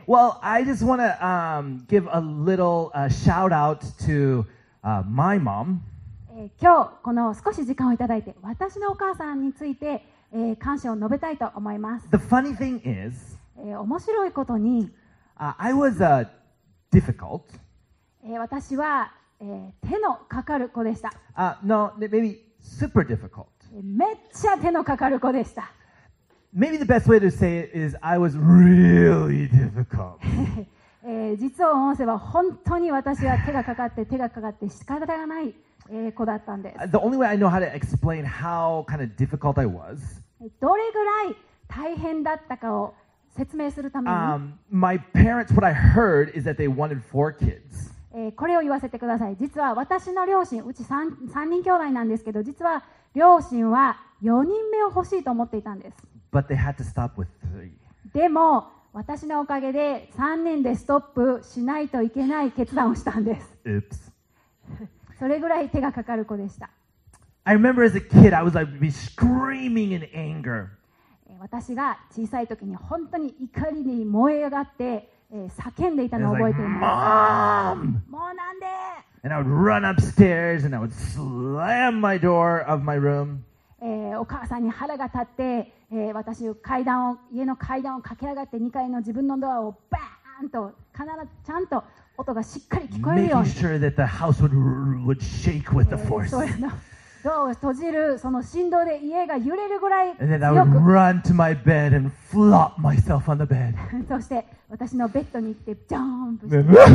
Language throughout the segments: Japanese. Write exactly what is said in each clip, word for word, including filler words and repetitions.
Well, I just want to um, give a little uh, shout out to uh, my mom. えー今日この少し時間をいただいて私のお母さんについて、えー感謝を述べたいと思います。 The funny thing is, えー面白いことに、 uh, I was uh, difficult. えー私は、えー手のかかる子でした。 Uh, no, maybe super difficult. えーめっちゃ手のかかる子でした。 Maybe the best way to say it is I was really difficult. えー実を申せば本当に私は手がかかって手がかかって仕方がない、えー子だったんです。 The only way I know how to explain how kind of difficult I was, どれぐらい大変だったかを説明するために、 um, my parents, what I heard is that they wanted four kids. えーこれを言わせてください。実は私の両親、うち 3, 3人兄弟なんですけど、実は両親はよにんめを欲しいと思っていたんです。 But they had to stop with three. でも私のおかげでさんにんでストップしないといけない決断をしたんです。 Oops. それぐらい手がかかる子でした。 I remember as a kid, I was like be screaming in anger. えー私が小さい時に本当に怒りに燃え上がって、えー叫んでいた And の I を was 覚え like, ています。 Mom! もうなんで And I would run upstairs and I would slam my door of my room. えーお母さんに腹が立って、えー私階段を家の階段を駆け上がってにかいの自分のドアをバーンと必ずちゃんと音がしっかり聞こえるよう Making に、 sure that the house would, would shake with the えー force. そういうのドアを閉じるその振動で家が揺れるぐらい And then I 強 would く run to my bed and flop myself on the bed. そして私のベッドに行ってジャンプして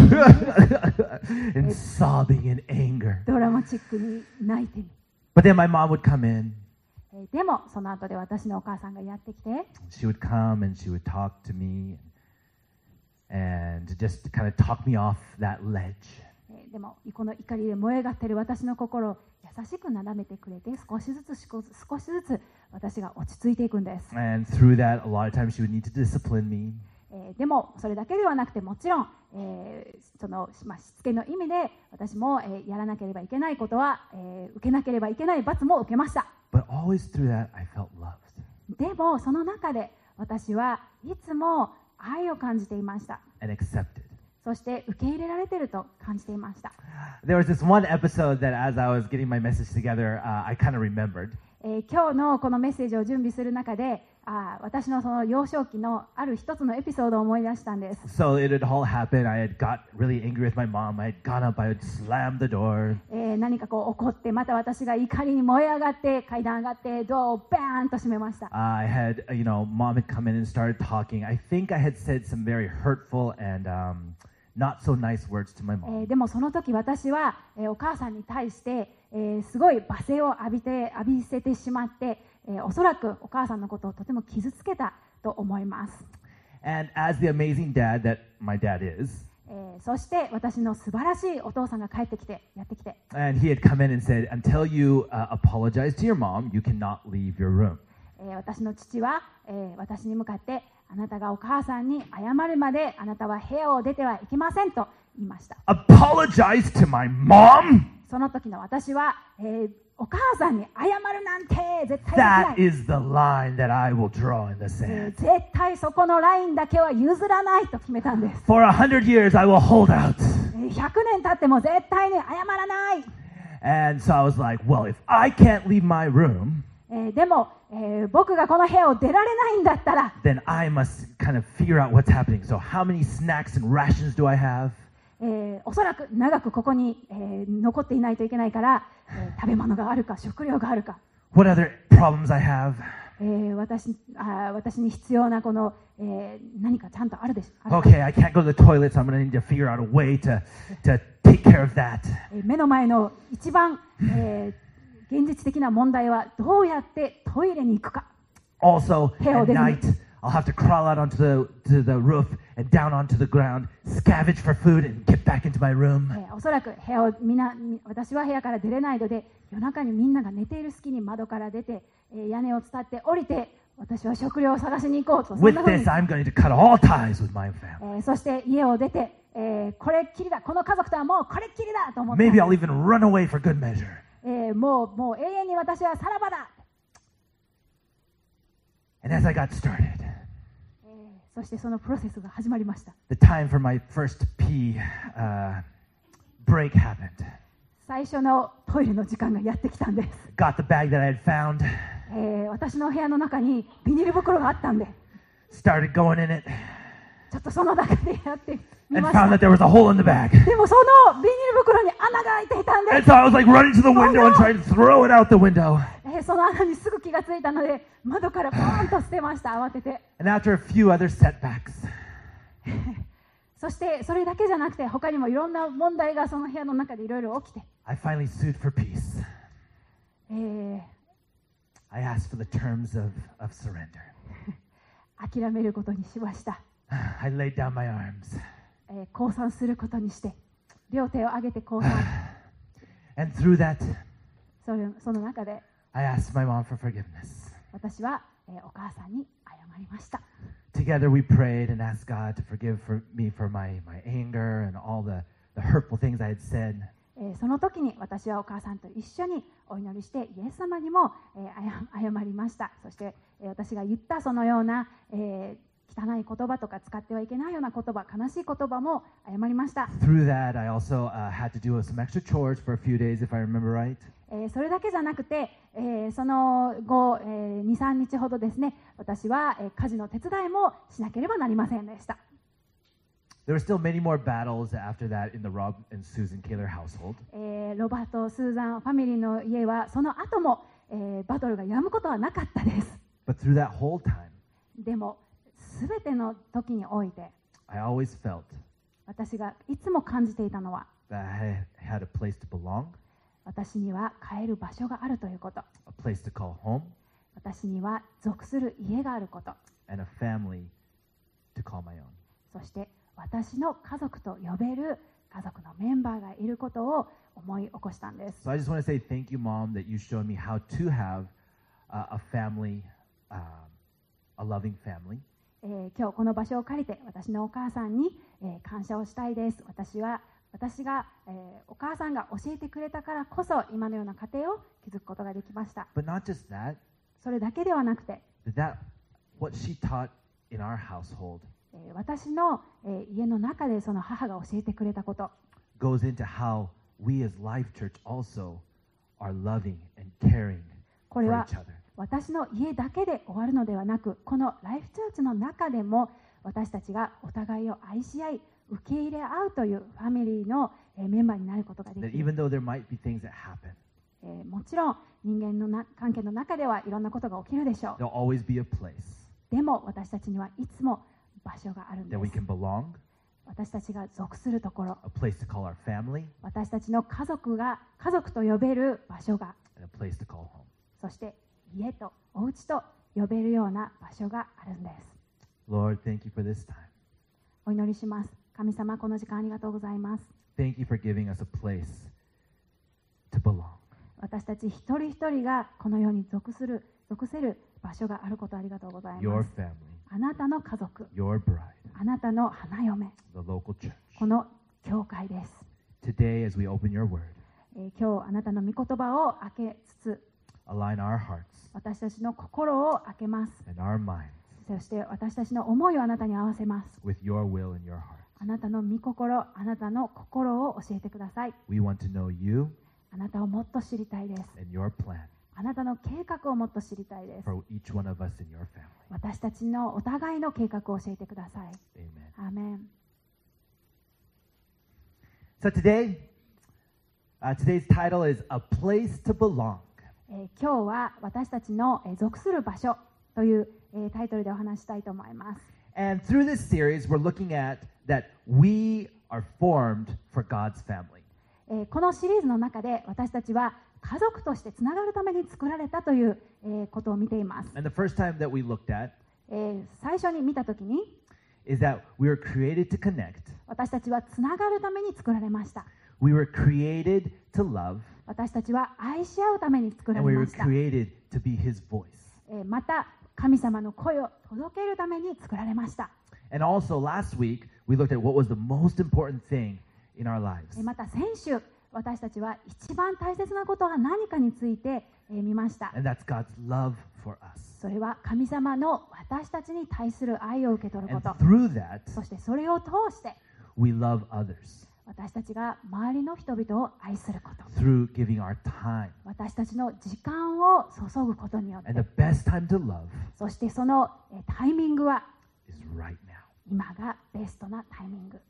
and sobbing in anger. ドラマチックに泣いてる。 But then my mom would come in. えーでもその後で私のお母さんがやってきて、 She would come and she would talk to me and just kind of talk me off that ledge. えーでもこの怒りで燃え上がっている私の心を優しくなだめてくれて少しずつ少し少しずつ私が落ち着いていくんです。 And through that, a lot of times she would need to discipline me. えーでもそれだけではなくてもちろん、えーそのまあ、しつけの意味で私も、えーやらなければいけないことは、えー受けなければいけない罰も受けました。 But always through that, I felt loved. でもその中で私はいつも愛を感じていました。 And accepted. そして受け入れられていると感じていました。 There was this one episode that as I was getting my message together, uh, I kind of remembered. えー今日のこのメッセージを準備する中であー私のその幼少期のある一つのエピソードを思い出したんです。 So it had all happened. I had got really angry with my mom. I had gone up. I had slammed the door. えー何かこう怒ってまた私が怒りに燃え上がって階段上がってドアをバーンと閉めました。 I had, you know, mom had come in and started talking. I think I had said some very hurtful and um, not so nice words to my え mom. ーでもその時私は、えーお母さんに対して、えーすごい罵声を浴びて浴びせてしまって、えーおそらくお母さんのことをとても傷つけたと思います。 And as the amazing dad that my dad is, えーそして私の素晴らしいお父さんが帰ってきてやってきて、 and he had come in and said, until you uh, apologize to your mom, you cannot leave your room. えー私の父は、えー私に向かってあなたがお母さんに謝るまであなたは部屋を出てはいけませんと言いました。 Apologize to my mom? その時の私は、えーお母さんに謝るなんて絶対 That できない、 is the line that I will draw in the えー sand. 絶対そこのラインだけは譲らないと決めたんです。 For a hundred years, I will hold out. えーひゃくねん経っても絶対に謝らない、 And so I was like, well, if I can't leave my room, えーでも、えー僕がこの部屋を出られないんだったら、 then I must kind of figure out what's happening. So how many snacks and rations do I have? えーおそらく長くここに、えー残っていないといけないから、えー食べ物があるか食料があるか、 What other problems I have? えー私あー私に必要なこの、えー何かちゃんとあるでしょう。 Okay, I can't go to the toilet, so I'm going to need to figure out a way to, to take care of that. えー目の前の一番、えー現実的な問題はどうやってトイレに行くか。 Also, Hell, at didn't night, I'll have to crawl out onto the, to the roof and down onto the ground, scavenge for food, and get back into my room. えーおそらく部屋をみんなみ私は部屋から出れないので夜中にみんなが寝ている隙に窓から出て、えー屋根を伝って降りて私は食料を探しに行こうとそん With な風に this, I'm going to cut all ties with my family. えーそして家を出て、えーこれっきりだこの家族とはもうこれっきりだと思って、 Maybe I'll even run away for good measure. えーもうもう永遠に私はさらばだ、 And as I got started, えーそしてそのプロセスが始まりました。 The time for my first pee uh, break happened. 最初のトイレの時間がやってきたんです。 Got the bag that I had found, えー私の部屋の中にビニール袋があったんで、 started going in it, ちょっとその中でやってみ and まし found た。 that there was a hole in the bag. でもそのビニール袋に穴が開いていたんで And す。 so I was like running to the window and trying to throw it out the window. えーその穴にすぐ気がついたので、窓からポーンと捨てました、慌てて。 And after a few other setbacks, そしてそれだけじゃなくて、他にもいろんな問題がその部屋の中でいろいろ起きて、 I finally sued for peace. えー I asked for the terms of, of surrender. 諦めることにしました。 I laid down my arms. えー降参することにして、両手を上げて降参。 And through that, それその中で I asked my mom for forgiveness. 私は、えーお母さんに謝りました。 Together we prayed and asked God to forgive for me for my, my anger and all the, the hurtful things I had said. えーその時に私はお母さんと一緒にお祈りして、イエス様にも、えー謝謝りました。そして、えー私が言ったそのような、えー汚い言葉とか使ってはいけないような言葉、悲しい言葉も謝りました。 Through that, I also uh, had to do some extra chores for a few days, if I remember right. えーそれだけじゃなくて、えーその後、えーに、さんにちほどですね、私は、えー家事の手伝いもしなければなりませんでした。 There were still many more battles after that in the Rob and Susan Kaler household. えーロバート・スーザンファミリーの家はその後も、えーバトルが止むことはなかったです。 But through that whole time, でもすべての時において、 I always felt 私がいつも感じていたのは、 that I had a place to belong, 私には帰る場所があるということ、 a place to call home, 私には属する家があること、 and a family to call my own. そして私の家族と呼べる家族のメンバーがいることを思い起こしたんです。 So I just want to say thank you, Mom, that you showed me how to have uh, a family, um, a loving family. えー今日この場所を借りて私のお母さんに、えー感謝をしたいです。私は私が、えーお母さんが教えてくれたからこそ今のような家庭を築くことができました。 But not just that, それだけではなくて、 but that what she taught in our household えー私の、えー家の中でその母が教えてくれたこと、 goes into how we as Life Church also are loving and caring こ for れは each other. 私私の家だけで終わるのではなく、このライフチャーチの中でも私たちがお互いを愛し合い受け入れ合うというファミリーのえーメンバーになることがで That きる。 even though there might be things that happen, えーもちろん人間のな関係の中ではいろんなことが起きるでしょう。 there'll always be a place でも私たちにはいつも場所があるんで that we す。 can belong, 私たちが属するところ、 a place to call our family, 私たちの家族が家族と呼べる場所が、 and a place to call home. そして家とお家と呼べるような場所があるんです。 Lord, thank you for this time. お祈りします。神様、この時間ありがとうございます。 Thank you for giving us a place to belong. 私たち一人一人がこのように属する属せる場所があることありがとうござい Your ます。 family, あなたの家族、 your bride, あなたの花嫁、 the local church. この教会です。 Today, as we open your word, えー今日あなたの御言葉を開けつつ、 align our hearts 私たちの心を開けます。 and our minds そして私たちの思いをあなたに合わせます。 with your will and your heart. あなたの御心、あなたの心を教えてください。 We want to know you あなたをもっと知りたいです。 and your plan あなたの計画をもっと知りたいです。 for each one of us in your family. 私たちのお互いの計画を教えてください。 Amen. アーメン。 So today, uh, today's title is A Place to Belong. えー今日は私たちの、えー属する場所という、えータイトルでお話ししたいと思います。 And through this series, we're looking at that we are formed for God's family. えーこのシリーズの中で私たちは家族としてつながるために作られたという、えーことを見ています。 And the first time that we looked at えー最初に見たときに is that we were created to connect. 私たちはつながるために作られました。 We were created to love. 私たちは愛し合うために作ら And れ we ま were した。 created to be His voice. えーまた神様の声を届けるために作られました。 And also last week, we looked at what was the most important thing in our lives. えーまた先週私たちは一番大切なことは何かについて、えー見ました。 And that's God's love for us. それは神様の私たちに対する愛を受け取るこ And と。 through that, そしてそれを通して we love others 私たちが周りの人々を愛すること。 through giving our time. 私たちの時間を注ぐことによっ And て、 the best time to love そしてそのえータイミングは is right now. 今がベストなタイミング。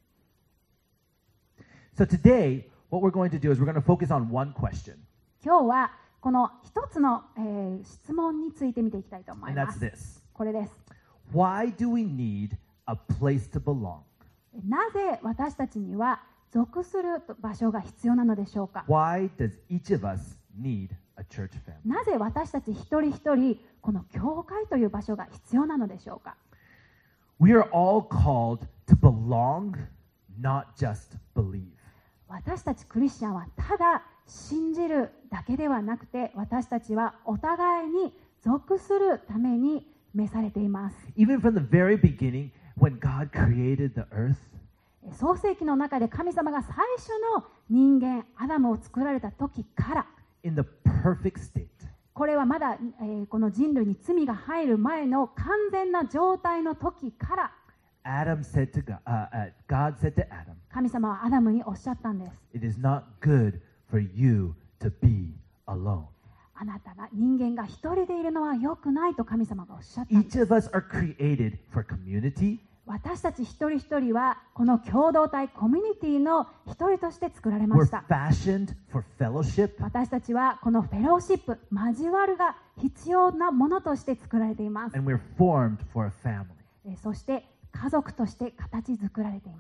So today, what we're going to do is we're going to focus on one question, 今日はこの一つの、えー質問について見ていきたいと思い and ま that's す。 this. これです。 Why do we need a place to belong? なぜ私たちには属する場所が必要なのでしょうか。 Why does each of us need a church family? なぜ私たち一人一人この教会という場所が必要なのでしょうか。 We are all called to belong, not just believe. 私たちクリスチャンはただ信じるだけではなくて、私たちはお互いに属するために召されています。 Even from the very beginning, when God created the earth, 創世記の中で神様が最初の人間アダムを作られた時から、 in the perfect state, これはまだ、えーこの人類に罪が入る前の完全な状態の時から、 Adam said to God, uh, uh, God said to Adam, 神様はアダムにおっしゃったんです。 it is not good for you to be alone. あなたが人間が一人でいるのは良くないと神様がおっしゃったんです Each of us are created for community, 私たち一人一人はこの共同体コミュニティの一人として作られま we're した。 fashioned for fellowship, 私たちはこのフェローシップ、交わるが必要なものとして作られています。 and we're formed for a family. えーそして家族として形作られています。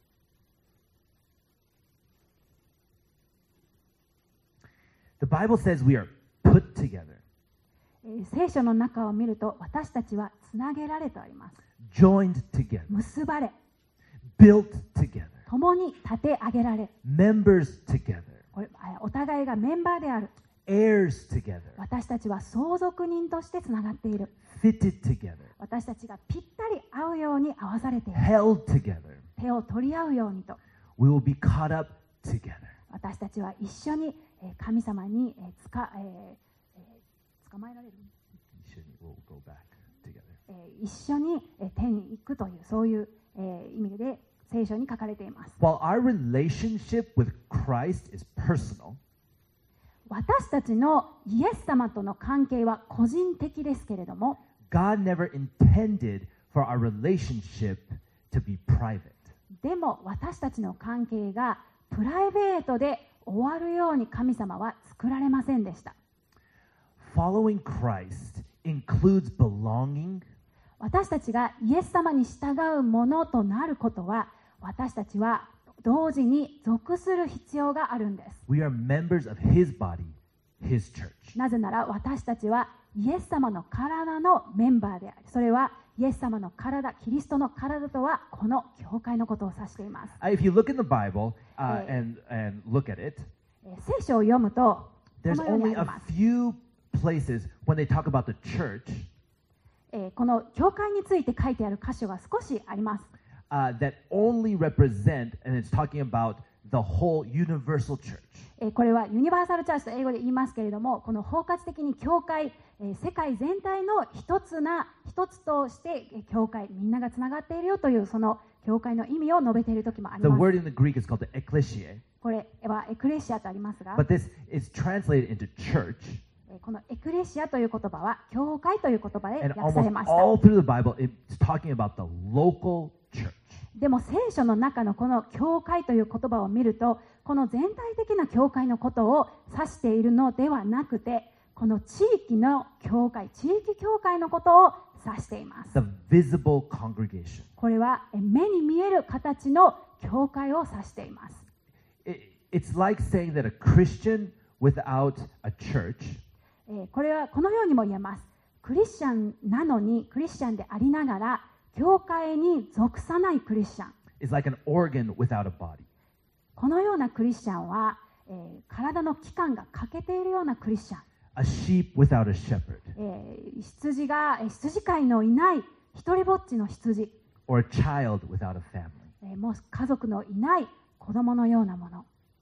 The Bible says we are put together, えー聖書の中を見ると、私たちはつなげられております。 joined together, 結ばれ、 built together, 共に立て上げられ、 members together, これえーお互いがメンバーである。 heirs together, 私たちは相続人としてつながっている。 fitted together, 私たちがぴったり合うように合わされている。 held together. 手を取り合うようにと、 We will be caught up together. 私たちは一緒にえー神様にえーつか、えーえー捕まえられる、 We'll go back together. えー一緒にえー天に行くという、そういうえー意味で聖書に書かれています。 While our relationship with Christ is personal, 私たちのイエス様との関係は個人的ですけれども、 God never intended for our relationship to be private. でも私たちの関係がプライベートで終わるように神様は作られませんでした。 Following Christ includes belonging, 私たちがイエス様に従うものとなることは、私たちは同時に属する必要があるんです。 we are members of His body, His church. なぜなら私たちはイエス様の体のメンバーであり、それはイエス様の体、キリストの体とはこの教会のことを指しています。 Uh, If you look in the Bible uh, Eh. and, and look at it, えー聖書を読むと、こ there's のようにあ only り a ます。 few places when they talk about the church えーこの教会について書いてある箇所が少しあります。 uh, that only represent, and it's talking about the whole universal church. えーこれはユニバーサルチャーチと英語で言いますけれども、この包括的に教会、えー世界全体の一つな一つとしてえー教会みんながつながっているよというその教会の意味を述べている時もあり The ます。 word in the Greek is called the ecclesia, これはエクレシアとありますが、 but this is translated into church. えーこのエクレシアという言葉は教会という言葉で And 訳され almost ました。 all through the Bible, it's talking about the local church. でも聖書の中のこの教会という言葉を見ると、この全体的な教会のことを指しているのではなくて、この地域の教会、地域教会のことを指しています。 The visible congregation. これはえ目に見える形の教会を指しています。 It, it's like saying that a Christian without a church えーこれはこのようにも言えます。クリスチャンなのに、クリスチャンでありながら、教会に属さないクリスチャン。 is like an organ without a body. このようなクリスチャンは、えー体の器官が欠けているようなクリスチャン。 A sheep without a shepherd. えー羊が、えー羊飼いのいない一人ぼっちの羊。 Or a child without a family. えーもう家族のいない子供のようなもの。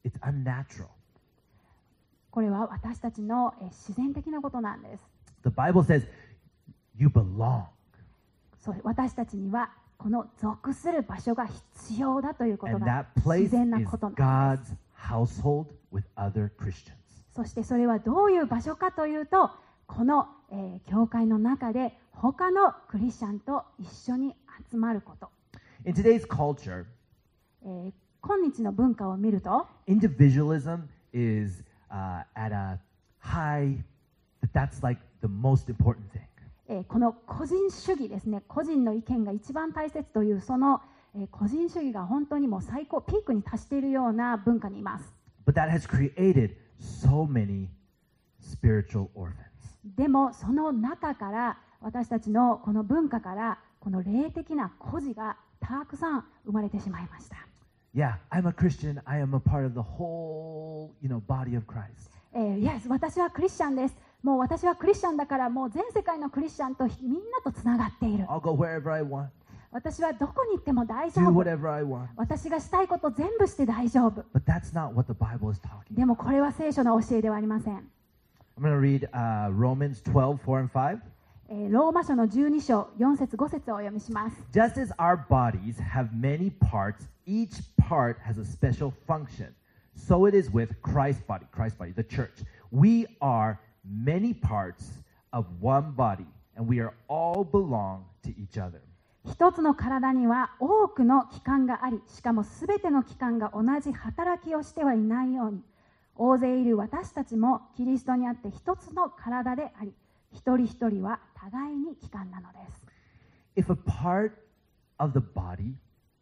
It's unnatural. これは私たちのえー自然的なことなんです。 The Bible says you belong. そう私たちにはこの属する場所が必要だということ And が that 自 place 然な is ことなんです。 God's household with other Christians. そしてそれはどういう場所かというと、この、えー教会の中で他のクリスチャンと一緒に集まること。 In today's culture, えー今日の文化を見ると、 individualism is uh, at a high, that that's like the most important thing. えーこの個人主義ですね、個人の意見が一番大切というその、えー個人主義が本当にもう最高ピークに達しているような文化にいます。 But that has created so many spiritual orphans. でもその中から私たちのこの文化からこの霊的な孤児がたくさん生まれてしまいました。 Yeah, I'm a Christian. I am a part of the whole, you know, body of Christ. えー、Yes、私はクリスチャンです。もう私はクリスチャンだからもう全世界のクリスチャンとみんなとつながっている。 I'll go wherever I want, 私はどこに行っても大丈 do 夫。 whatever I want. 私がしたいこと全部して大丈夫。 But that's not what the Bible is talking でもこれは聖書の教えではありません。 about. I'm going to read uh, Romans twelve, four and five. えーローマ書のじゅうに章よん節ご節をお読みします。 Just as our bodies have many parts, each part has a special function. So it is with Christ's body, Christ's body, the church. We are many parts of one body, and we are all belong to each other. 一つの体には多くの器官があり、しかもすべての器官が同じ働きをしてはいないように、大勢いる私たちもキリストにあって一つの体であり、一人一人は互いに器官なのです。 If a part of the body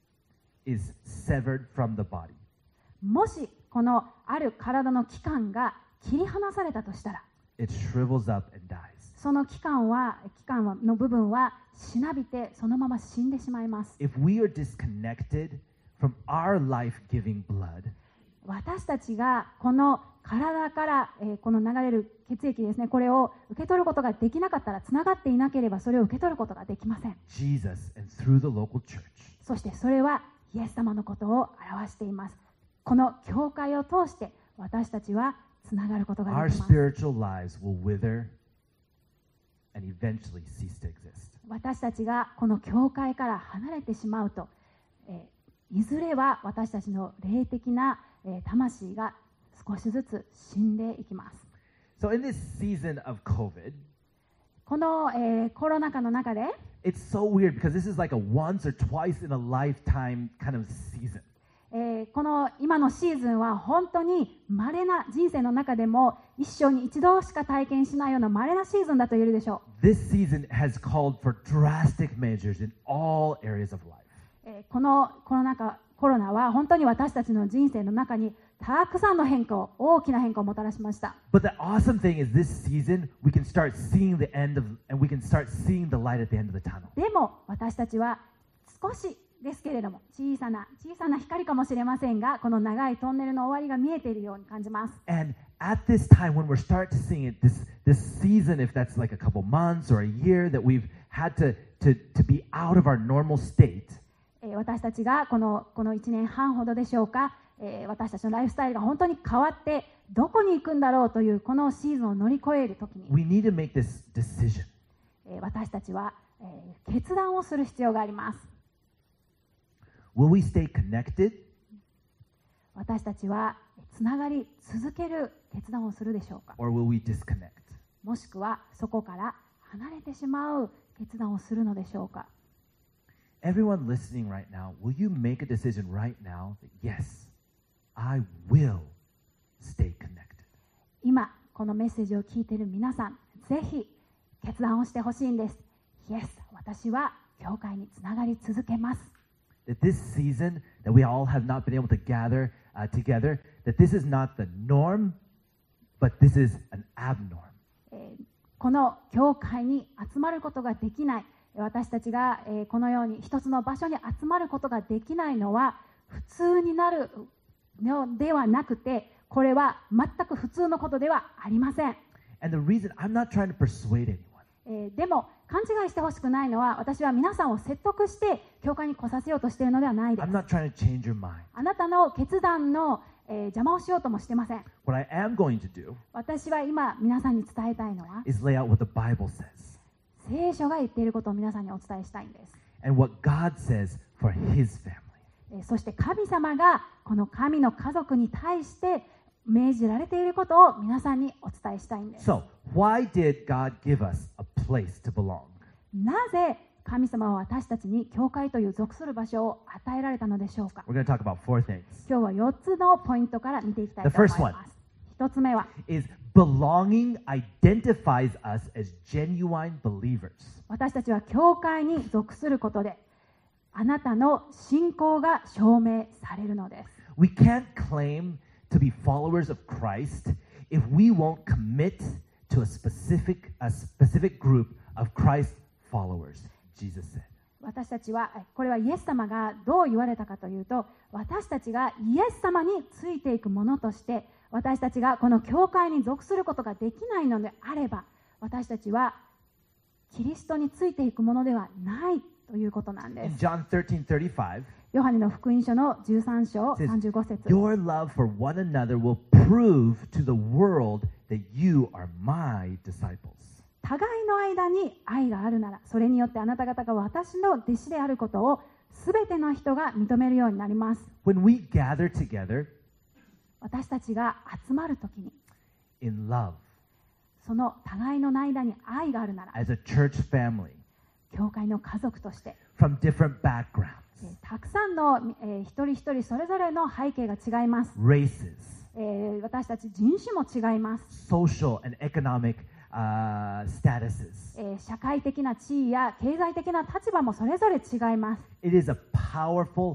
is severed from the body, もしこのある体の器官が切り離されたとしたら、 it shrivels up and dies. その器官は器官はの部分はしなびてそのまま死んでしまいます。 If we are disconnected from our life-giving blood, 私たちがこの体から、えーこの流れる血液ですね、これを受け取ることができなかったら、つながっていなければそれを受け取ることができません。 Jesus and through the local church, そしてそれはイエス様のことを表しています。この教会を通して私たちはつながることが our できます。 spiritual lives will wither and eventually cease to exist. 私たちがこの教会から離れてしまうと、えーいずれは私たちの霊的な、えー魂が少しずつ死んでいきます。 So in this season of COVID, この、えーコロナ禍の中で、 it's so weird because this is like a once or twice in a lifetime kind of season. えーこの今のシーズンは本当に稀な人生の中でも一生に一度しか体験しないような稀なシーズンだと言えるでしょう。 This season has called for drastic measures in all areas of life. えーこのコロナ禍コロナは本当に私たちの人生の中にたくさんの変化を大きな変化をもたらしました。 But the awesome thing is this season we can start seeing the end of and we can start seeing the light at the end of the tunnel. でも私たちは少しですけれども小さな小さな光かもしれませんが、この長いトンネルの終わりが見えているように感じます。 And at this time when we're start to seeing it, this this season, if that's like a couple months or a year that we've had to to to be out of our normal state, えー私たちがこのこのいちねんはんほどでしょうか、えー私たちのライフスタイルが本当に変わってどこに行くんだろうというこのシーズンを乗り越えるときに、 we need to make this decision. えー私たちは、えー決断をする必要があります。 Will we stay connected 私たちはつながり続ける決断をするでしょうか、 or will we disconnect? もしくはそこから離れてしまう決断をするのでしょうか。 Everyone listening right now, will you make a decision right now that yes, I will stay connected? 今このメッセージを聞いている皆さん、ぜひ決断をしてほしいんです。 Yes、 私は教会につながり続けます。 That this season that we all have not been able to gather uh, together, that this is not the norm, but this is an abnorm. えーこの教会に集まることができない、私たちが、えーこのように一つの場所に集まることができないのは普通になるのではなくて、これは全く普通のことではありません。 And the reason, I'm not trying to persuade anyone. えーでも勘違いしてほしくないのは、私は皆さんを説得して教会に来させようとしているのではないです。 I'm not trying to change your mind. あなたの決断の、ええー邪魔をしようともしてません。 What I am going to do 私は今皆さんに伝えたいのは is lay out what the Bible says 聖書が言っていることを皆さんにお伝えしたいんです。 and what God says for His family. えーそして神様がこの神の家族に対して命じられていることを皆さんにお伝えしたいんです。 So, why did God give us a place to belong? なぜ神様は私たちに教会という属する場所を与えられたのでしょうか。 We're going to talk about four things. 今日はよっつのポイントから見ていきたいと思い The first ます。一つ目は Is belonging identifies us as genuine believers. 私たちは教会に属することであなたの信仰が証明されるのです。 We can't claim to be followers of Christ if we won't commit to a specific, a specific group of Christ followers, Jesus said. 私たちはこれはイエス様がどう言われたかというと、私たちがイエス様についていくものとして私たちがこの教会に属することができないのであれば、私たちはキリストについていくものではないということなんで In す。 John thirteen thirty-five, ヨハネの福音書のじゅうさん章 says, さんじゅうご節、 Your love for one another will prove to the world that you are my disciples. 互いの間に愛があるなら、それによってあなた方が私の弟子であることをすべての人が認めるようになります。 When we gather together 私たちが集まるときに、 in love その互いの間に愛があるなら、 as a church family 教会の家族として、 from different backgrounds, えーたくさんの、えー一人一人それぞれの背景が違います。 races, えー私たち人種も違います。 social and economic uh, statuses. えー社会的な地位や経済的な立場もそれぞれ違います。 It is a powerful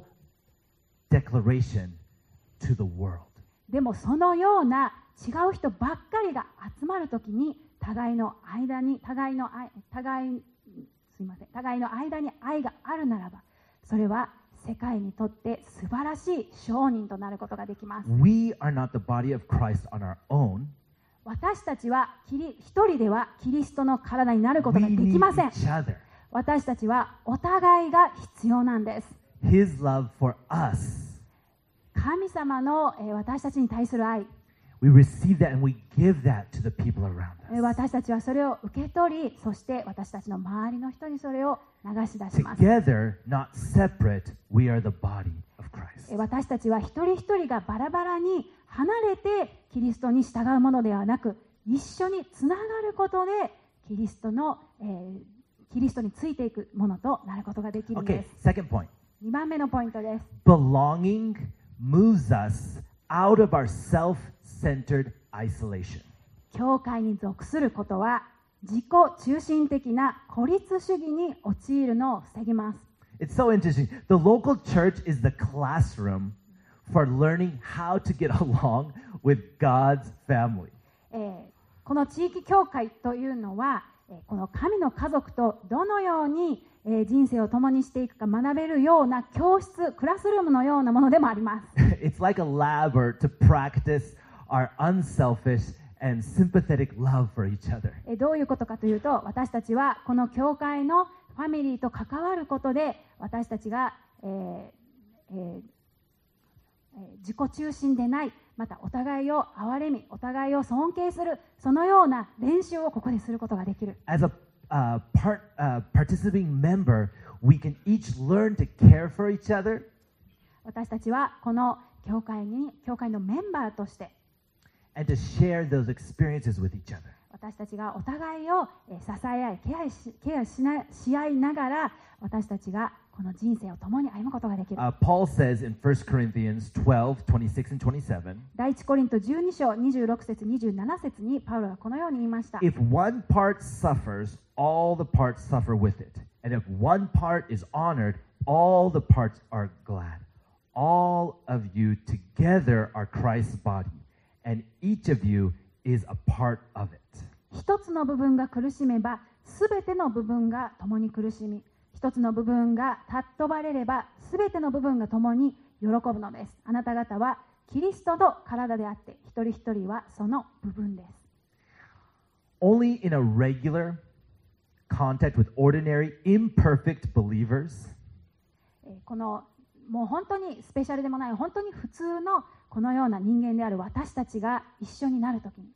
declaration to the world. でもそのような違う人ばっかりが集まるときに、互いの間に互いの愛互いすいません互いの間に愛があるならば、それは世界にとって素晴らしい証人となることができます。 We are not the body of Christ on our own. 私たちはキリ一人ではキリストの体になること We がで need きません。 each other. 私たちはお互いが必要なんです。 His love for us. 神様の、えー私たちに対する愛、 We receive that and we give that to the people around えー us. 私たちはそれを受け取り、そして私たちの周りの人にそれを流し出します。 Together, not separate, we are the body of Christ. えー私たちは一人一人がバラバラに離れてキリストに従うものではなく、一緒につながることでキリストの、えーキリストについていくものとなることができるんで Okay, す。 second point. にばんめのポイントです。 Belonging moves us out of our self-centered isolation. 教会に属することは自己中心的な孤立主義に陥るのを防ぎます。 It's so interesting. The local church is the classroom for learning how to get along with God's family. えーこの地域教会というのは、えーこの神の家族とどのように、えー人生を共にしていくか学べるような教室、クラスルームのようなものでもあります。 It's like a lab or to practice our unselfish and sympathetic love for each other. えーどういうことかというと、私たちはこの教会のファミリーと関わることで、私たちが、えーえーえー自己中心でない、またお互いを憐れみ、お互いを尊敬する、そのような練習をここですることができる。 As a uh, part, uh, participating member, we can each learn to care for each other 私たちはこの教会に教会のメンバーとして、 and to share those experiences with each other. 私たちがお互いをえー支え合い、ケアし、ケアしなし合いながら、私たちがこの人生を共に歩むことができる。 Uh, Paul says in First Corinthians twelve, twenty-six and twenty-seven, 第一コリントじゅうに章にじゅうろく節にじゅうなな節にパウロはこのように言いました。 if one part suffers, all the parts suffer with it. And if one part is honored, all the parts are glad. All of you together are Christ's body, and each of you is a part of it. 一つの部分が苦しめば、すべての部分が共に苦しみ、一つの部分が尊ばれれば、すべての部分が共に喜ぶのです。あなた方はキリストの体であって、一人一人はその部分です。 Only in a regular contact with ordinary, imperfect believers えーこのもう本当にスペシャルでもない本当に普通のこのような人間である私たちが一緒になるときに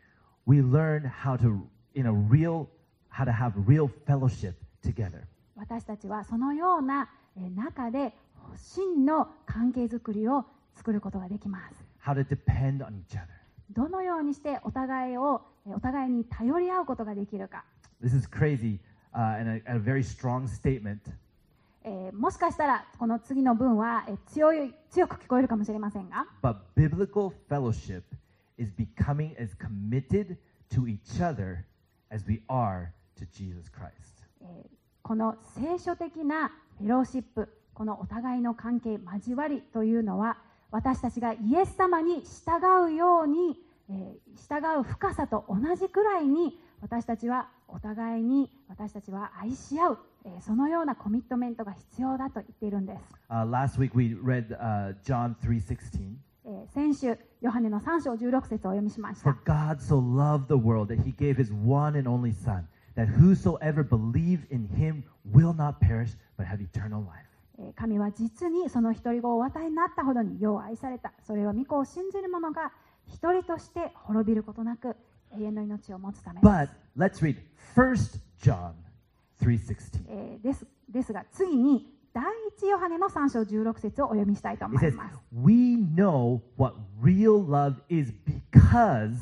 we learn how to, in a real, how to have real fellowship together. 私たちはそのような中で真の関係づくりを作ることができます。 How to depend on each other. どのようにしてお互いをお互いに頼り合うことができるか。 This is crazy uh, and a, a very strong statement. えー、もしかしたらこの次の文は、えー、強い強く聞こえるかもしれませんが、 But biblical fellowship is becoming as committed to each other as we are to Jesus Christ. えー、この聖書的なフェローシップ、このお互いの関係、交わりというのは、私たちがイエス様に従うように、えー、従う深さと同じくらいに、私たちはお互いに私たちは愛し合う、えー、そのようなコミットメントが必要だと言っているんです。 Uh, last week we read uh, John three sixteen. えー、先週、ヨハネのさん章じゅうろく節をお読みしました。 For God so loved the world that He gave His one and only Son, that whosoever believes in Him will not perish but have eternal life. 神は実にその一人子をお与えになったほどによう愛された。それは御子を信じる者が一人として滅びることなく永遠の命を持つためです。 But let's read First John three sixteen. えー、です、ですが次に第一ヨハネのさん章じゅうろく節をお読みしたいと思 It い says, ます。 We know what real love is because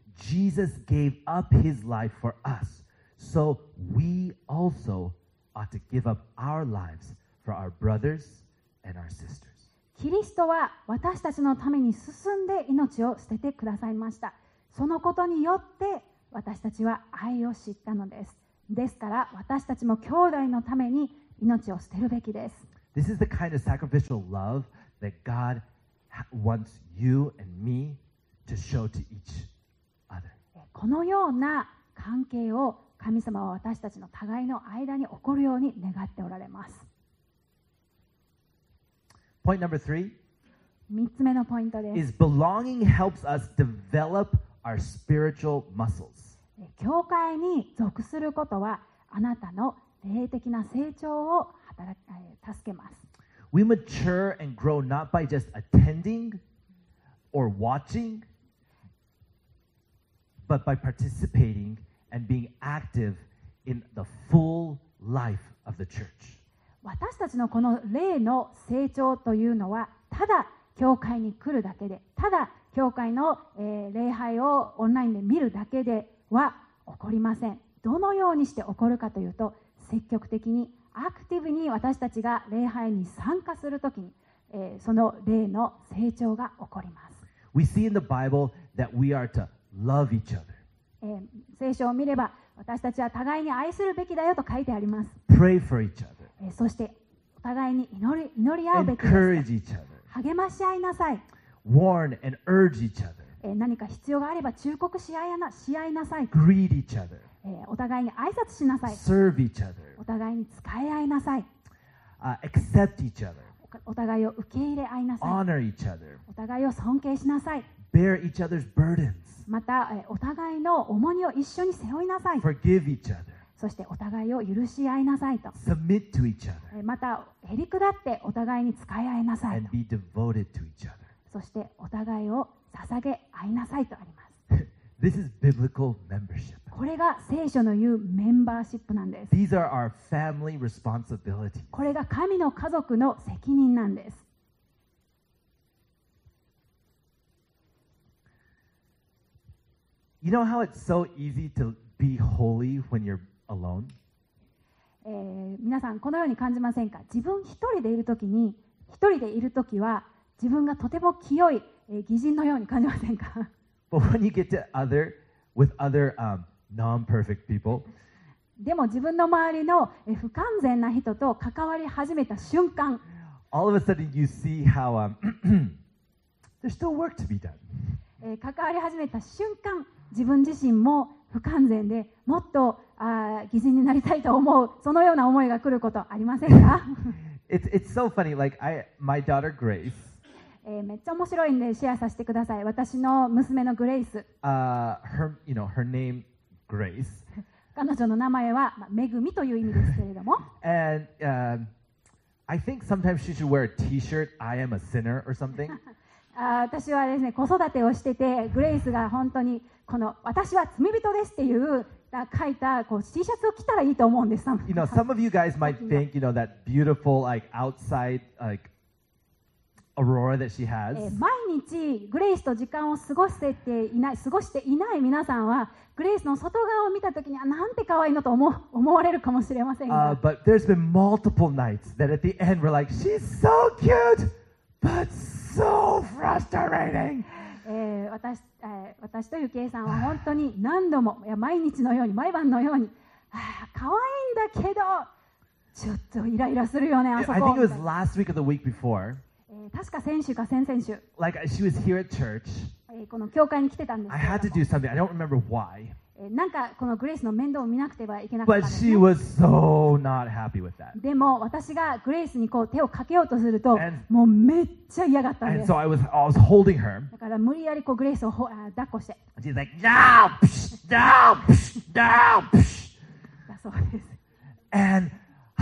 Jesus gave up His life for us. So we also ought to give up our lives for our brothers and our sisters. キリストは私たちのために進んで命を捨ててくださいました。そのことによって私たちは愛を知ったのです。ですから私たちも兄弟のために命を捨てるべきです。 This is the kind of sacrificial love that God wants you and me to show to each other. このような関係を神様は私たちの互いの間に起こるように願っておられます。 Point number three 三つ目のポイントです。 is belonging helps us develop our spiritual muscles. 教会に属することはあなたの霊的な成長を働き、助けます。 We mature and grow not by just attending or watching, but by participating and being active in the full life of the church. 私たちのこの霊の成長というのはただ教会に来るだけで、ただ教会の、えー、礼拝をオンラインで見るだけでは起こりません。どのようにして起こるかというと、積極的にアクティブに私たちが礼拝に参加するときに、えー、その霊の成長が起こります。 We see in the Bible that we are to love each other, えー、聖書を見れば私たちは互いに愛するべきだよと書いてあります。 pray for each other, えー、そしてお互いに祈り、祈り合うべきです。 encourage each other, 励まし合いなさい。 warn and urge each other, えー、何か必要があれば忠告し合いな、し合いなさい。 greet each other, えー、お互いに挨拶しなさい。 serve each other, お互いに仕え合いなさい。 uh, accept each other, お互いを受け入れ合いなさい。 honor each other, お互いを尊敬しなさい。 bear each other's burdens, また、えー、お互いの重荷を一緒に背負いなさい。 forgive each other, そしてお互いを許し合いなさいと。 submit to each other, えー、また、へりくだってお互いに仕え合いなさい and と。 be devoted to each other. そしてお互いを捧げ合いなさいとあります。 This is biblical membership. これが聖書の言うメンバーシップなんです。 These are our family responsibilities. これが神の家族の責任なんです。 You know how it's so easy to be holy when you're alone? えー、皆さんこのように感じませんか？自分一人でいるときに、一人でいるときは自分がとても清い、えー、義人のように感じませんか？ But when you get to other, with other um, non-perfect people, でも自分の周りの、えー、不完全な人と関わり始めた瞬間、 all of a sudden you see how um, there's still work to be done. えー、関わり始めた瞬間、自分自身も不完全でもっとあ義人になりたいと思う、そのような思いが来ることありませんか？ It's it's so funny. Like I, my daughter Grace, えー、めっちゃ面白いんでシェアさせてください。私の娘のグレイス、 uh, her, you know, her name Grace, 彼女の名前は、まあ、恵みという意味ですけれども、 and uh, I think sometimes she should wear a T-shirt, I am a sinner or something. あ私はですね、子育てをしてて、グレイスが本当にこの私は罪人ですっていう書いたこう T シャツを着たらいいと思うんです。 You know, some of you guys might think, you know, that beautiful like outside like aurora that she has. えー毎日グレイスと時間を過ごせていない、過ごしていない皆さんは、グレイスの外側を見たときに、あ、なんて可愛いのと思う思われるかもしれません Uh, が、 but there's been multiple nights that at the end we're like, she's so cute, but so frustrating. えー私えー私とゆきえさんは本当に何度も、いや毎日のように、毎晩のように、あー可愛いんだけど、ちょっとイライラするよね、あそ I こ。 think it み was たいな last week or the week before. えー確か先週か先々週、 Like she was here at church. えーこの教会に来てたんです I けれ had ど to も do something. I don't remember why. えーなんかこのグレイスの面倒を見なくてはいけなかった But んです、 she ね。 was so not happy with that. でも私がグレイスにこう手をかけようとすると And- もうめっちゃ嫌がったんで And す。 so I was I was holding her. だから無理やりこうグレイスをほあ抱っこして And she's like, no, psh, no, psh, no, psh. だそうです。 And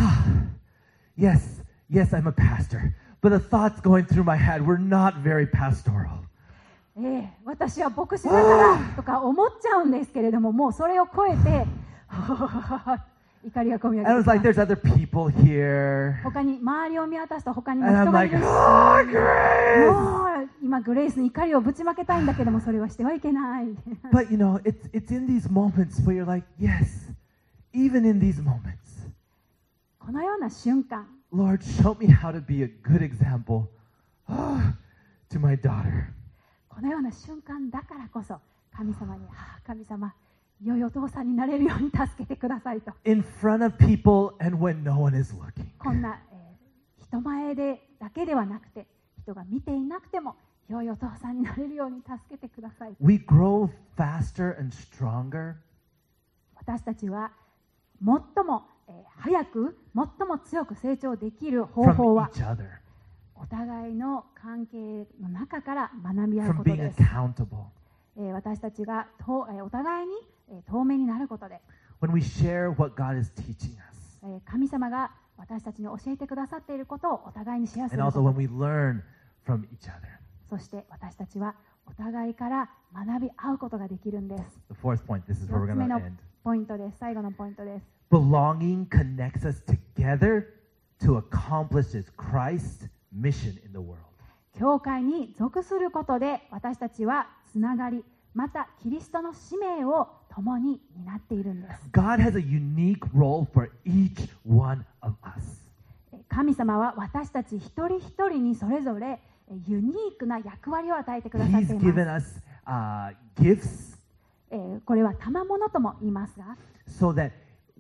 yes, yes, I'm a pastor. But the thoughts going through my head were not very pastoral. ええ私は牧師だからとか思っちゃうんですけれども、もうそれを超えて怒りがこみ上げ And I て was き like, ます there's other people here. 他に周りを見渡すと他にも And 人 I'm がい like, るし、 oh, Grace. もう今グレイスに怒りをぶちまけたいんだけども、それはしてはいけない。 But you know, it's it's in these moments where you're like, yes, even in these moments, このような瞬間、 Lord, show me how to be a good example ah, to my daughter. このような瞬間だからこそ神様に、はあ、神様、良いお父さんになれるように助けてくださいと、 In front of people and when no one is looking. こんな、えー人前でだけではなくて、人が見ていなくても良いお父さんになれるように助けてください。 We grow faster and stronger 私たちは最も、えー早く、最も強く成長できる方 from 法は each other, お互いの関係の中から学び合う from こと being です。 accountable. えー私たちがと、えーお互いに、えー透明になることで、 When we share what God is teaching us, えー神様が私たちに教えてくださっていることをお互いにシェアす and る also こ when と、 we learn from each other. そして私たちはお互いから学び合うことができるんです。 The fourth point, this is where we're 四つ going 目 to の end. ポイントです。最後のポイントです。 Belonging connects us together to accomplish His Christ mission in the world. 教会に属することで私たちはつながり、またキリストの使命を共に担っているんです。 God has a unique role for each one of us. 神様は私たち一人一人にそれぞれユニークな役割を与えてくださって He's います。 given us uh, gifts えーこれは賜物とも言いますが、 so that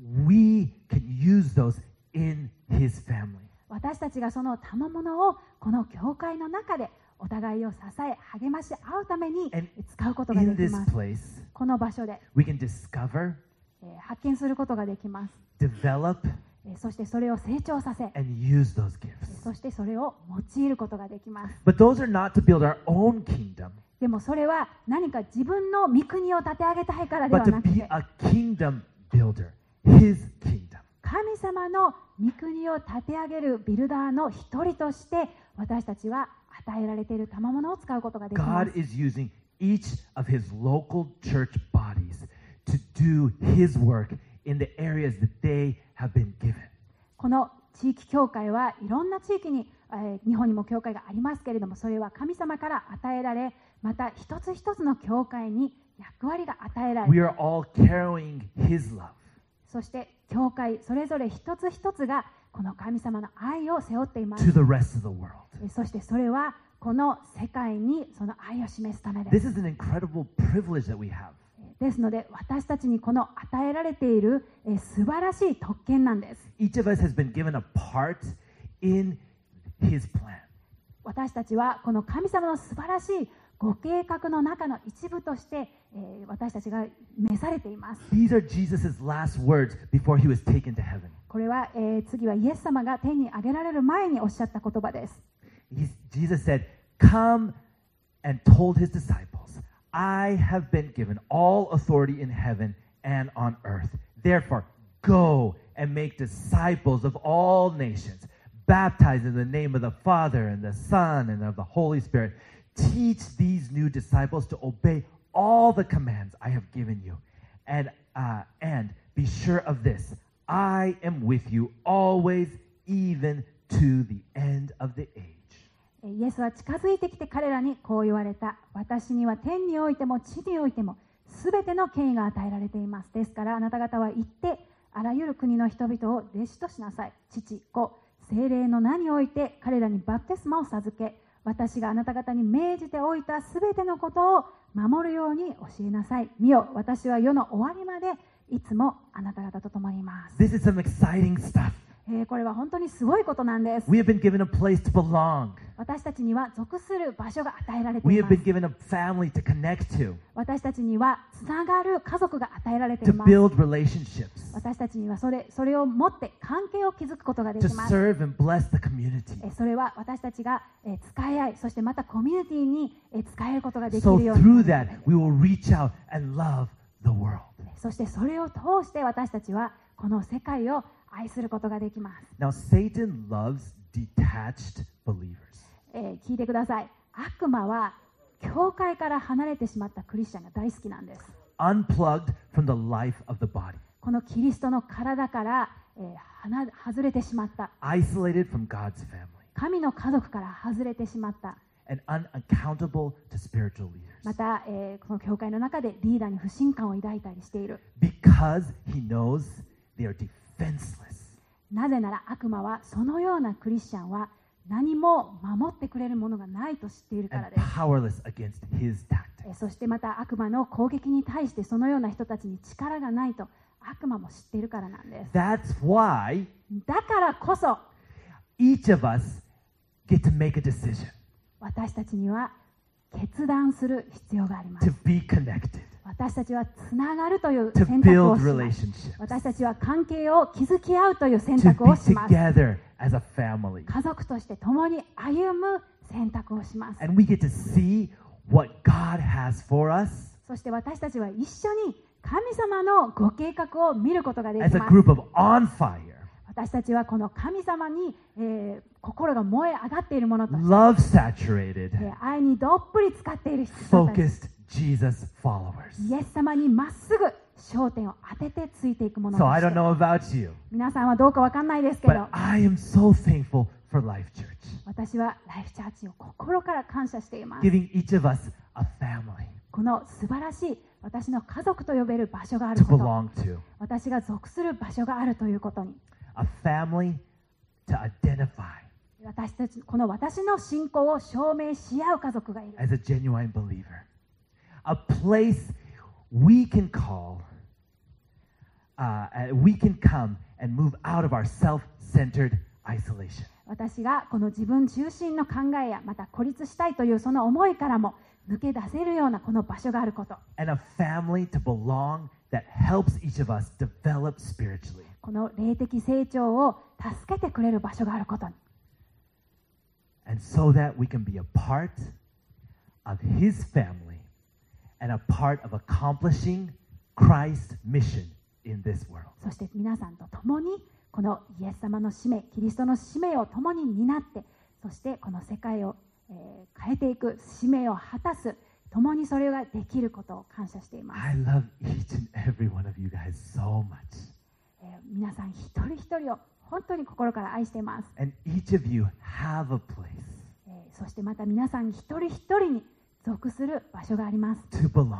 we can use those in His family. 私たちがその賜物をこの教会の中でお互いを支え励まし合うために And 使うことがで In き this ます。 place, この場所で、 we can discover, えー発見することができます。 develop, えーそしてそれを成長させ、 and use those gifts. そしてそれを用いることができます。 But those are not to build our own kingdom, でもそれは何か自分の御国を立て上げたいからで but は to なく be て、 a kingdom builder, His kingdom. 神様の御国を立て上げるビルダーの一人として私たちは与えられている賜物を使うことができま God す。 is using each of His local church bodies to do His work in the areas that they have been given. この地域教会はいろんな地域に、えー日本にも教会がありますけれども、それは神様から与えられ、また一つ一つの教会に役割が与えら We れ、 are all carrying His love. そして教会それぞれ一つ一つがこの神様の愛を背負っています。 to the rest of the world. えーそしてそれはこの世界にその愛を示すためです This。is an incredible privilege that we have. ですので私たちにこの与えられているえー素晴らしい特権なんです。 Each of us has been given a part in His plan. 私たちはこの神様の素晴らしいご計画の中の一部として、えー私たちが召されています。 These are Jesus' last words before He was taken to heaven. これは、えー次はイエス様が天に上げられる前におっしゃった言葉です。 He's, Jesus said, Come and told His disciples, I have been given all authority in heaven and on earth. Therefore, go and make disciples of all nations, baptized in the name of the Father and the Son and of the Holy Spirit. Teach these new disciples to obey all the commands I have given you. And, uh, and be sure of this, I am with you always, even to the end of the age. イエスは近づいてきて彼らにこう言われた。私には天においても地においてもすべての権威が与えられています。ですからあなた方は行ってあらゆる国の人々を弟子としなさい。父、子、聖霊の名において彼らにバプテスマを授け、私があなた方に命じておいたすべてのことを守るように教えなさい。見よ、私は世の終わりまでいつもあなた方と共にいます。 This is some exciting stuff. えー、これは本当にすごいことなんです。 We have been given a place to belong. 私たちには属する場所が与えられて We い have ます。 been given a family to connect to, 私たちにはつながる家族が与えられてい to ます。 build relationships, 私たちにはそれ、それを持って関係を築くことがで to きます。 serve and bless the community. えそれは私たちがえー使い合い、そしてまたコミュニティにえー使えることができ So るように through なる that, we will reach out and love the world. そしてそれを通して私たちはこの世界を愛することができます。 Now, Satan loves detached believers. えー聞いてください。悪魔は教会から離れてしまったクリスチャンが大好きなんです。 Unplugged from the life of the body, このキリストの体から、えー離外れてしまった。 isolated from God's family, 神の家族から外れてしまった。 and unaccountable to spiritual ま leaders. た、えーこの教会の中でリーダーに不信感を抱いたりしている。 Because he knows they are defenseless. なぜなら悪魔はそのようなクリスチャンは何も守ってくれるものがないと知っているから And です。 powerless against his え tactics. そしてまた悪魔の攻撃に対してそのような人たちに力がないと悪魔も知っているからなんです。 That's why だからこそ each of us get to make a decision 私たちには決断する必要があります。 to be connected, 私たちはつながるという to 選択を build します。 relationships, 私たちは関係を築き合うという選 to 択 be をします。 together as a family. 家族として共に歩む選択をします。 And we get to see what God has for us そして私たちは一緒に神様のご計画を見ることができ as a ます。 group of on fire, 私たちはこの神様に、えー心が燃え上がっているものとして、 love saturated, えー愛にどっぷり使っている人たち、 focused Jesus followers. イエス様にまっすぐ焦点を当ててついていくものと So I し don't て、 know about you, 皆さんはどうかわかんないですけど but、I am so thankful for Life Church, 私はライフチャーチを心から感謝しています。 giving each of us a family この素晴らしい私の家族と呼べる場所がある to こと、 belong to, 私が属する場所があるということに、 a family to identify 私たちこの私の信仰を証明し合う家族がいる。 as a genuine believer, a place we can call, uh, uh, we can come and move out of our self-centered isolation. 私がこの自分中心の考えやまた孤立したいというその思いからも抜け出せるようなこの場所があること、 And a family to belong that helps each of us develop spiritually. この霊的成長を助けてくれる場所があることに、 And so that we can be a part of His family and a part of accomplishing Christ's mission in this world. そして皆さんと共にこのイエス様の使命、キリストの使命を共に担って、そしてこの世界を、えー変えていく使命を果たす、共にそれができることを感謝しています。 I love each and every one of you guys so much. えー皆さん一人一人を本当に心から愛しています。 And each of you have a place えーそしてまた皆さん一人一人に属する場所があります。 to belong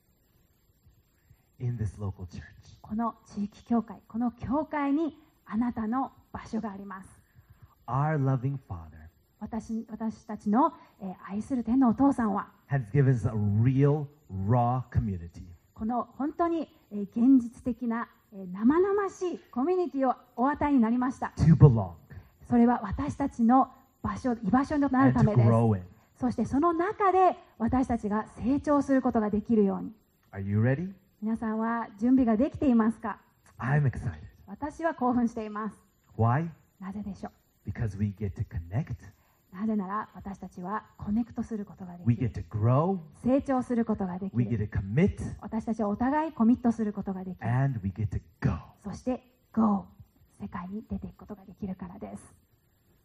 in this local church. この地域教会、この教会にあなたの場所があります。 Our loving Father 私, 私たちの、えー愛する天のお父さんは has given us a real, raw community この本当に、えー現実的な、えー生々しいコミュニティをお与えになりました。 to belong それは私たちの場所、居場所となる and た to めです。 grow in. そしてその中で私たちが成長することができるように。 Are you ready? 皆さんは準備ができていますか？ I'm excited. 私は興奮しています。 Why? なぜでしょ Because we get to connect, う？なぜなら私たちはコネクトすることがで we きる get。to grow, 成長することができ we get る。 to commit, 私たちはお互いコミットすることができる。 and we get to go. そして Go 世界に出ていくことができるからです。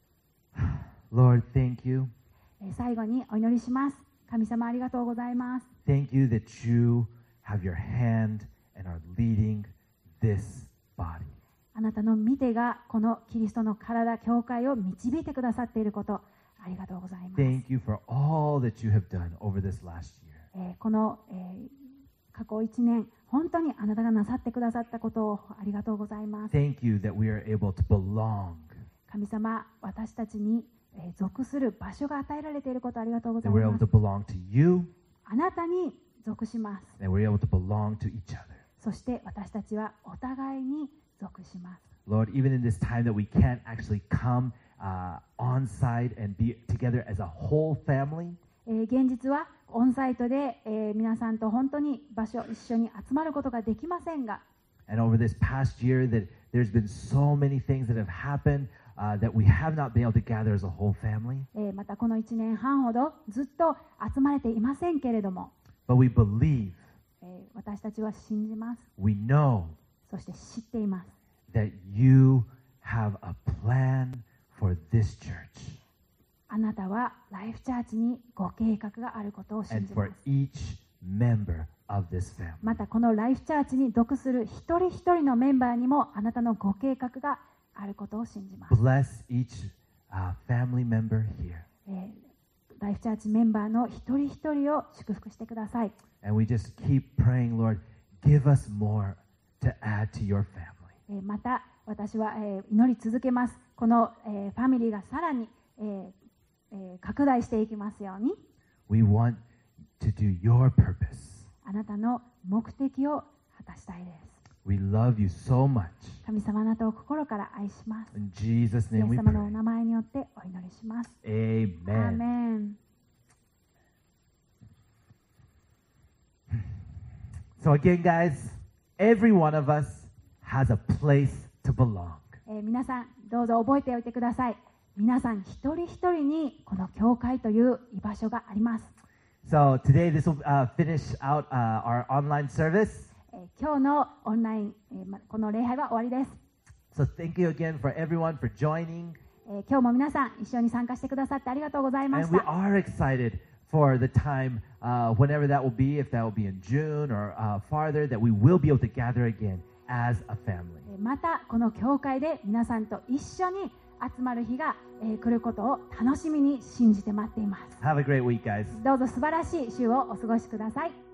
Lord, thank you. えー最後にお祈りします。神様ありがとうございます。 Thank you that you have your hand and are leading this body. あなたの御手がこのキリストの体、教会を導いてくださっていること、ありがとうございます。 Thank you for all that you have done over this last year. えーこの、えー過去いちねん、本当にあなたがなさってくださったことをありがとうございます。 Thank you that we are able to belong, 神様、私たちに、えー属する場所が与えられていることありがとうござ that い we're ま able す to。belong to you, あなたに属します。 and we're able to belong to each other. そして私たちはお互いに属します。 Lord, even in this time that we can't actually come uh, on site and be together as a whole family, えー現実はオンサイトで、えー皆さんと本当に場所一緒に集まることができませんが、 and over this past year that there's been so many things that have happened uh, that we have not been able to gather as a whole family, えーまたこのいちねんはんほどずっと集まれていませんけれども、 but we believe, えー私たちは信じます。 we know そして知っています。 that you have a plan for this church あなたはライフチャーチにご計画があることを信 and じま for す。 each member of this family. またこのライフチャーチに属する一人一人のメンバーにもあなたのご計画があることを信じます。 Bless each uh, family member here. えーライフチャーチメンバーの一人一人を祝福してください。 And we just keep praying, Lord, give us more to add to your family. えーまた私は、えー祈り続けます。この、えーファミリーがさらに、えーえー拡大していきますように、 We want to do your purpose. あなたの目的を果たしたいです。 We love you so much. 神様あなたを心から愛します。 In Jesus' イエ name ス we 様のお pray. 名前によってお祈りします。アー Amen. メン。 So again, guys, every one of us has a place to belong. えー皆さんどうぞ覚えておいてください。皆さん一人一人にこの教会という居場所があります。 So today, this will uh, finish out uh, our online service. えー今日のオンライン、えーまこの礼拝は終わりです。 So thank you again for everyone for joining. えー今日も皆さん一緒に参加してくださってありがとうございま And し we た。 are excited for the time, uh, whenever that will be, if that will be in June or uh, farther, that we will be able to gather again as a family. えーまたこの教会で皆さんと一緒に集まる日が、えー来ることを楽しみに信じて待っています。 Have a great week, guys. どうぞ素晴らしい週をお過ごしください。